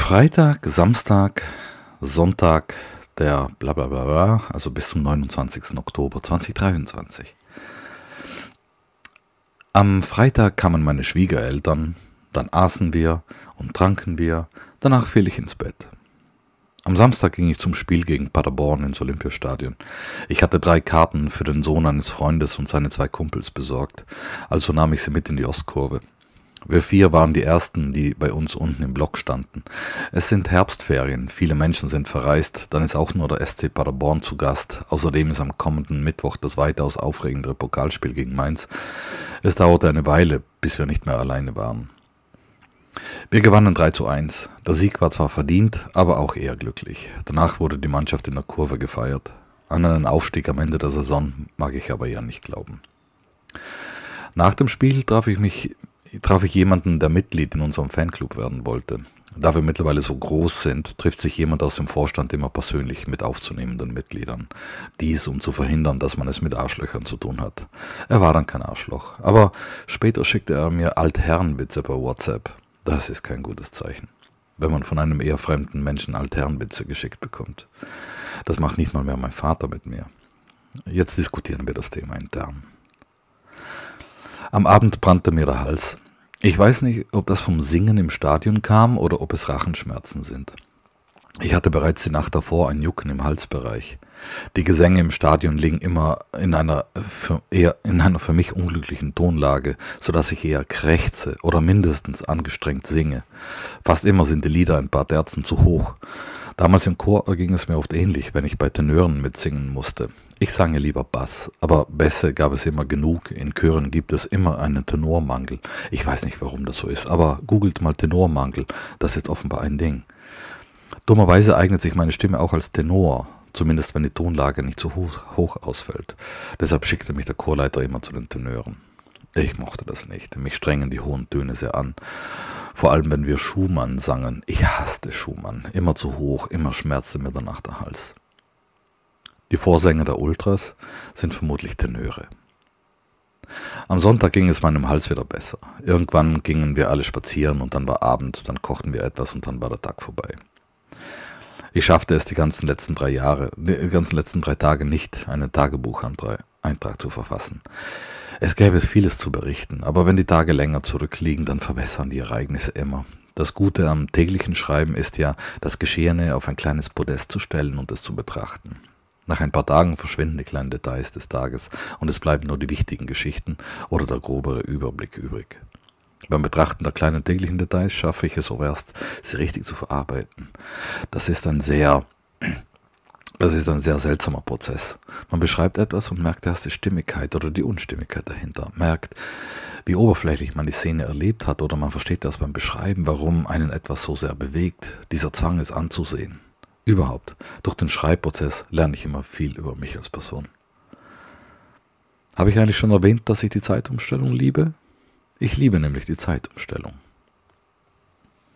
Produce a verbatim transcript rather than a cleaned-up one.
Freitag, Samstag, Sonntag, der bla bla bla bla, also bis zum neunundzwanzigsten Oktober zweitausenddreiundzwanzig. Am Freitag kamen meine Schwiegereltern, dann aßen wir und tranken wir, danach fiel ich ins Bett. Am Samstag ging ich zum Spiel gegen Paderborn ins Olympiastadion. Ich hatte drei Karten für den Sohn eines Freundes und seine zwei Kumpels besorgt, also nahm ich sie mit in die Ostkurve. Wir vier waren die Ersten, die bei uns unten im Block standen. Es sind Herbstferien, viele Menschen sind verreist, dann ist auch nur der S C Paderborn zu Gast. Außerdem ist am kommenden Mittwoch das weitaus aufregendere Pokalspiel gegen Mainz. Es dauerte eine Weile, bis wir nicht mehr alleine waren. Wir gewannen drei zu eins. Der Sieg war zwar verdient, aber auch eher glücklich. Danach wurde die Mannschaft in der Kurve gefeiert. An einen Aufstieg am Ende der Saison mag ich aber eher nicht glauben. Nach dem Spiel traf ich mich traf ich jemanden, der Mitglied in unserem Fanclub werden wollte. Da wir mittlerweile so groß sind, trifft sich jemand aus dem Vorstand immer persönlich mit aufzunehmenden Mitgliedern. Dies, um zu verhindern, dass man es mit Arschlöchern zu tun hat. Er war dann kein Arschloch, aber später schickte er mir Altherrenwitze per WhatsApp. Das ist kein gutes Zeichen, wenn man von einem eher fremden Menschen Altherrenwitze geschickt bekommt. Das macht nicht mal mehr mein Vater mit mir. Jetzt diskutieren wir das Thema intern. Am Abend brannte mir der Hals. Ich weiß nicht, ob das vom Singen im Stadion kam oder ob es Rachenschmerzen sind. Ich hatte bereits die Nacht davor ein Jucken im Halsbereich. Die Gesänge im Stadion liegen immer in einer für, eher in einer für mich unglücklichen Tonlage, sodass ich eher krächze oder mindestens angestrengt singe. Fast immer sind die Lieder ein paar Terzen zu hoch. Damals im Chor ging es mir oft ähnlich, wenn ich bei Tenören mitsingen musste. Ich sange lieber Bass, aber Bässe gab es immer genug. In Chören gibt es immer einen Tenormangel. Ich weiß nicht, warum das so ist, aber googelt mal Tenormangel, das ist offenbar ein Ding. Dummerweise eignet sich meine Stimme auch als Tenor, zumindest wenn die Tonlage nicht so hoch, hoch ausfällt. Deshalb schickte mich der Chorleiter immer zu den Tenören. Ich mochte das nicht, mich strengen die hohen Töne sehr an. Vor allem, wenn wir Schumann sangen. Ich hasste Schumann, immer zu hoch, immer schmerzte mir danach der Hals. Die Vorsänger der Ultras sind vermutlich Tenöre. Am Sonntag ging es meinem Hals wieder besser. Irgendwann gingen wir alle spazieren und dann war Abend, dann kochten wir etwas und dann war der Tag vorbei. Ich schaffte es die ganzen letzten drei Jahre, die ganzen letzten drei Tage nicht, einen Tagebucheintrag zu verfassen. Es gäbe vieles zu berichten, aber wenn die Tage länger zurückliegen, dann verwässern die Ereignisse immer. Das Gute am täglichen Schreiben ist ja, das Geschehene auf ein kleines Podest zu stellen und es zu betrachten. Nach ein paar Tagen verschwinden die kleinen Details des Tages und es bleiben nur die wichtigen Geschichten oder der grobere Überblick übrig. Beim Betrachten der kleinen täglichen Details schaffe ich es auch erst, sie richtig zu verarbeiten. Das ist ein sehr, das ist ein sehr seltsamer Prozess. Man beschreibt etwas und merkt erst die Stimmigkeit oder die Unstimmigkeit dahinter, merkt, wie oberflächlich man die Szene erlebt hat oder man versteht erst beim Beschreiben, warum einen etwas so sehr bewegt. Dieser Zwang ist anzusehen. Überhaupt, durch den Schreibprozess lerne ich immer viel über mich als Person. Habe ich eigentlich schon erwähnt, dass ich die Zeitumstellung liebe? Ich liebe nämlich die Zeitumstellung.